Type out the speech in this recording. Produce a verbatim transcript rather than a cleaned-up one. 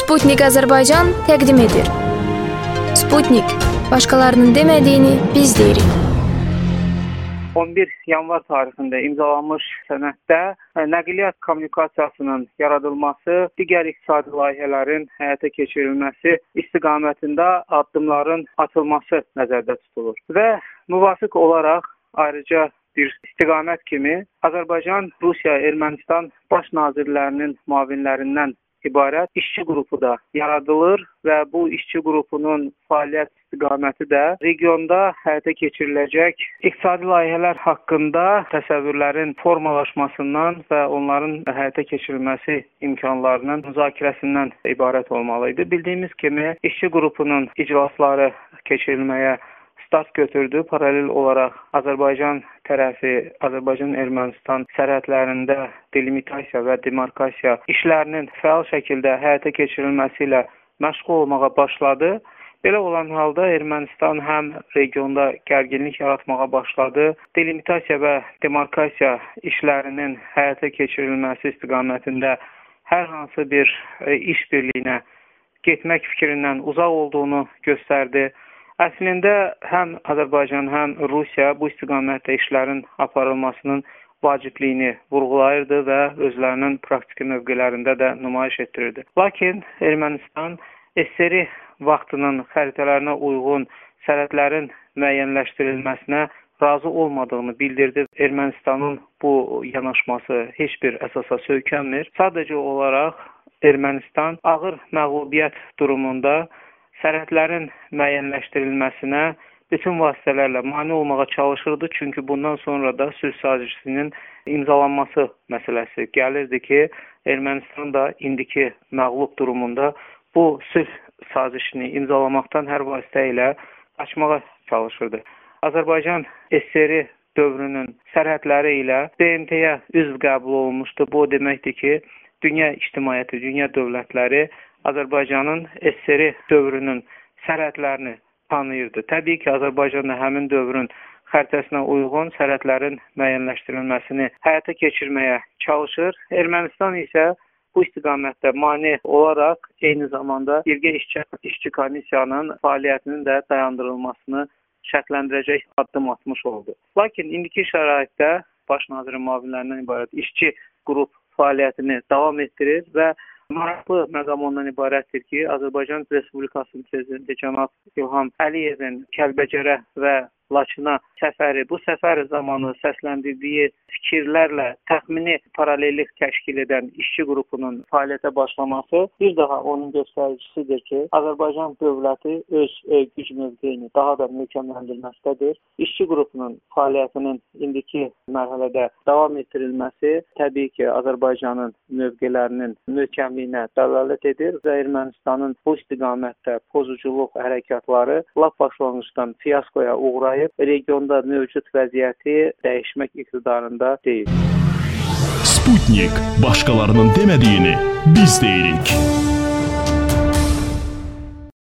Sputnik Azərbaycan təqdim edir. Sputnik, başqalarının demədiyini biz deyirik. on bir yanvar tarixində imzalanmış sənəddə nəqliyyat kommunikasiyasının yaradılması, digər iqtisadi layihələrin həyata keçirilməsi istiqamətində addımların atılması nəzərdə tutulur. Və müvafiq olaraq ayrıca bir istiqamət kimi Azərbaycan, Rusiya, Ermənistan baş nazirlərinin müavinlərindən ibarət işçi qrupu da yaradılır və bu işçi qrupunun fəaliyyət istiqaməti də regionda həyata keçiriləcək iqtisadi layihələr haqqında təsəvvürlərin formalaşmasından və onların həyata keçirilməsi imkanlarının müzakirəsindən ibarət olmalı idi. Bildiyimiz kimi işçi qrupunun iclasları keçirilməyə start götürdü. Paralel olaraq Azərbaycan tərəfi, Azərbaycan-Ermənistan sərhədlərində delimitasiya və demarkasiya işlərinin fəal şəkildə həyata keçirilməsi ilə məşğul olmağa başladı. Belə olan halda Ermənistan həm regionda gərginlik yaratmağa başladı, delimitasiya və demarkasiya işlərinin həyata keçirilməsi istiqamətində hər hansı bir iş birliyinə getmək fikrindən uzaq olduğunu göstərdi. Əslində həm Azərbaycan, həm Rusiya bu istiqamətdə işlərin aparılmasının vacibliyini vurğulayırdı və özlərinin praktiki mövqelərində də nümayiş etdirirdi. Lakin Ermənistan S S R vaxtının xəritələrinə uyğun sərhədlərin müəyyənləşdirilməsinə razı olmadığını bildirdi. Ermənistanın bu yanaşması heç bir əsasa söykənmir. Sadəcə olaraq Ermənistan ağır məğlubiyyət durumunda sərhədlərin müəyyənləşdirilməsinə bütün vasitələrlə mane olmağa çalışırdı. Çünki bundan sonra da sülh sazişinin imzalanması məsələsi gəlirdi ki, Ermənistan da indiki məğlub durumunda bu sülh sazişini imzalamaqdan hər vasitə ilə açmağa çalışırdı. Azərbaycan S S R dövrünün sərhədləri ilə B M T-yə üzv qəbul olunmuşdu. Bu deməkdir ki, dünya ictimaiyyəti, dünya dövlətləri Azərbaycanın S S R dövrünün sərhədlərini tanıyırdı. Təbii ki, Azərbaycan da həmin dövrün xəritəsinə uyğun sərhədlərin müəyyənləşdirilməsini həyata keçirməyə çalışır. Ermənistan isə bu istiqamətdə mane olaraq eyni zamanda Birgə İşçi, İşçi Komissiyanın fəaliyyətinin də dayandırılmasını şərtləndirəcək addım atmış oldu. Lakin indiki şəraitdə baş nazirin müavinlərindən ibarət işçi qrup fəaliyyətini davam etdirir və maraqlı məqam ondan ibarətdir ki, Azərbaycan Respublikasının prezidenti cənab İlham Əliyevin Kəlbəcərə və Laçına səfəri, bu səfər zamanı səsləndirdiyi fikirlərlə təxmini paralellik təşkil edən işçi qrupunun fəaliyyətə başlaması bir daha onun göstəricisidir ki, Azərbaycan dövləti öz güc mövqeyini daha da möhkəmləndirməkdədir. İşçi qrupunun fəaliyyətinin indiki mərhələdə davam etdirilməsi təbii ki, Azərbaycanın mövqelərinin möhkəmliyinə dəlalət edir və Ermənistanın bu istiqamətdə pozuculuq hərəkatları lap başlanğıcdan fiyaskoya uğrayır. Regionda mövcud vəziyyəti dəyişmək iqtidarında deyil. Sputnik, başqalarının demədiyini biz deyirik.